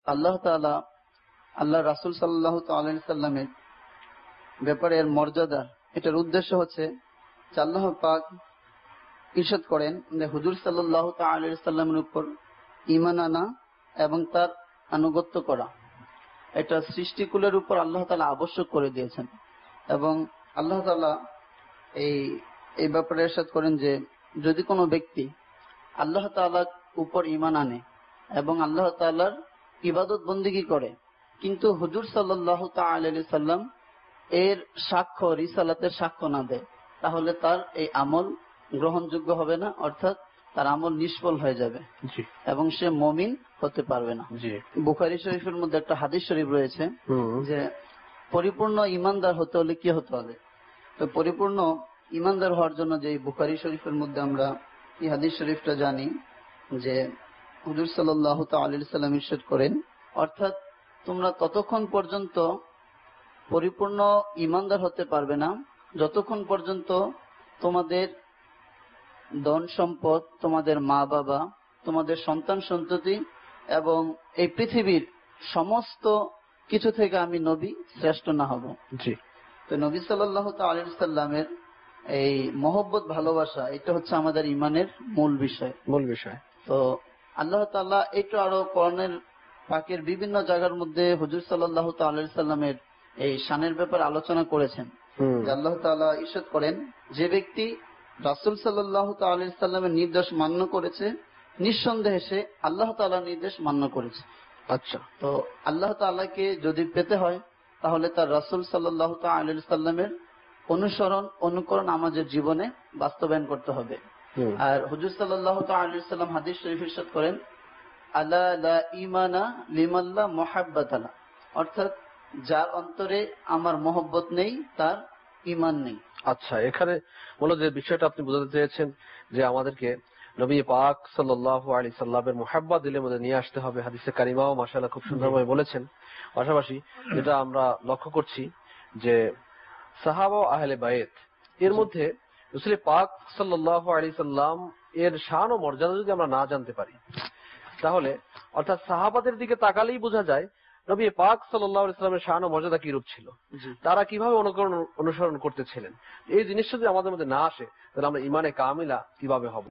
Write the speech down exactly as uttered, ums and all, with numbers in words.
আল্লাহ তাআলা আল্লাহ রাসূল সাল্লাল্লাহু আলাইহি সাল্লামের ব্যাপারে এর মর্যাদা, এটার উদ্দেশ্য হচ্ছে যে আল্লাহ পাক ইরশাদ করেন যে হুজুর সাল্লাল্লাহু আলাইহি সাল্লামের উপর ঈমান আনা এবং তার আনুগত্য করা এটা সৃষ্টিকুলের উপর আল্লাহ তাআলা আবশ্যক করে দিয়েছেন। এবং আল্লাহ তাআলা এই এই ব্যাপারে ইরশাদ করেন যে যদি কোনো ব্যক্তি আল্লাহ তাআলার উপর ঈমান আনে এবং আল্লাহ তাআলার ইবাদত বন্দেগী করে কিন্তু হুজুর সাল্লাল্লাহু আলাইহি সাল্লাম এর সাক্ষ্য রিসালাতের সাক্ষ্য না দেয়, তাহলে তার এই আমল গ্রহণযোগ্য হবে না, অর্থাৎ তার আমল নিষ্ফল হয়ে যাবে এবং সে মুমিন হতে পারবে না। বুখারী শরীফের মধ্যে একটা হাদিস শরীফ রয়েছে যে পরিপূর্ণ ঈমানদার হতে হলে কি হতে হবে। তো পরিপূর্ণ ঈমানদার হওয়ার জন্য যে বুখারী শরীফের মধ্যে আমরা এই হাদিস শরীফটা জানি যে হুজুর সাল্লাল্লাহু আলাইহি সাল্লাম ইরশাদ করেন, অর্থাৎ তোমরা ততক্ষণ পর্যন্ত পরিপূর্ণ ঈমানদার হতে পারবে না যতক্ষণ পর্যন্ত তোমাদের ধন সম্পদ, তোমাদের মা বাবা, তোমাদের সন্তান সন্ততি এবং এই পৃথিবীর সমস্ত কিছু থেকে আমি নবী শ্রেষ্ঠ না হব। জি। তো নবী সাল্লাল্লাহু আলাইহি সাল্লামের এই মহব্বত ভালোবাসা এটা হচ্ছে আমাদের ঈমানের মূল বিষয় মূল বিষয় তো আল্লাহ তাআলা এটা আরো কোরআনের পাকের বিভিন্ন জায়গার মধ্যে হুজুর সাল্লাল্লাহু আলাইহি সাল্লামের এই শানের ব্যাপারে আলোচনা করেছেন। আল্লাহ তাআলা ইরশাদ করেন যে ব্যক্তি রাসূল সাল্লাল্লাহু আলাইহি সাল্লামের নির্দেশ মান্য করেছে নিঃসন্দেহে সে আল্লাহ তাআলার নির্দেশ মান্য করেছে। আচ্ছা, তো আল্লাহ তাআলাকে যদি পেতে হয় তাহলে তার রাসূল সাল্লাল্লাহু আলাইহি সাল্লামের অনুসরণ অনুকরণ আমাদের জীবনে বাস্তবায়ন করতে হবে। আর হুজুর সাল্লাল্লাহু আলাইহি সাল্লাম হাদিস শরীফে ইরশাদ করেন আলা লা ঈমানা লিমান লা মুহাব্বাতা লা, অর্থাৎ যার অন্তরে আমার মহব্বত নেই তার ঈমান নেই। আচ্ছা, এখানে মূলত যে বিষয়টা আপনি বোঝাতে চেয়েছেন যে আমাদেরকে নবী পাক সাল্লাল্লাহু আলাইহি সাল্লামের মুহাব্বত দিলের মধ্যে নিয়ে আসতে হবে। হাদিসে কারিমাও মাশাআল্লাহ খুব সুন্দরভাবে বলেছেন। পাশাপাশি যেটা আমরা লক্ষ্য করছি যে সাহাবা ও আহলে বাইত এর মধ্যে রাসূল পাক সাল্লাল্লাহু আলাইহি সাল্লাম এর শান ও মর্যাদা যদি আমরা না জানতে পারি তাহলে অর্থাৎ সাহাবাদের দিকে তাকালেই বোঝা যায় নবী পাক সাল্লাল্লাহু আলাইহি সাল্লামের শান ও মর্যাদা কি রূপ ছিল, তারা কিভাবে অনুকরণ অনুসরণ করতেছিলেন। এই জিনিসটা যদি আমাদের মধ্যে না আসে তাহলে আমরা ঈমানে কামিলা কিভাবে হব।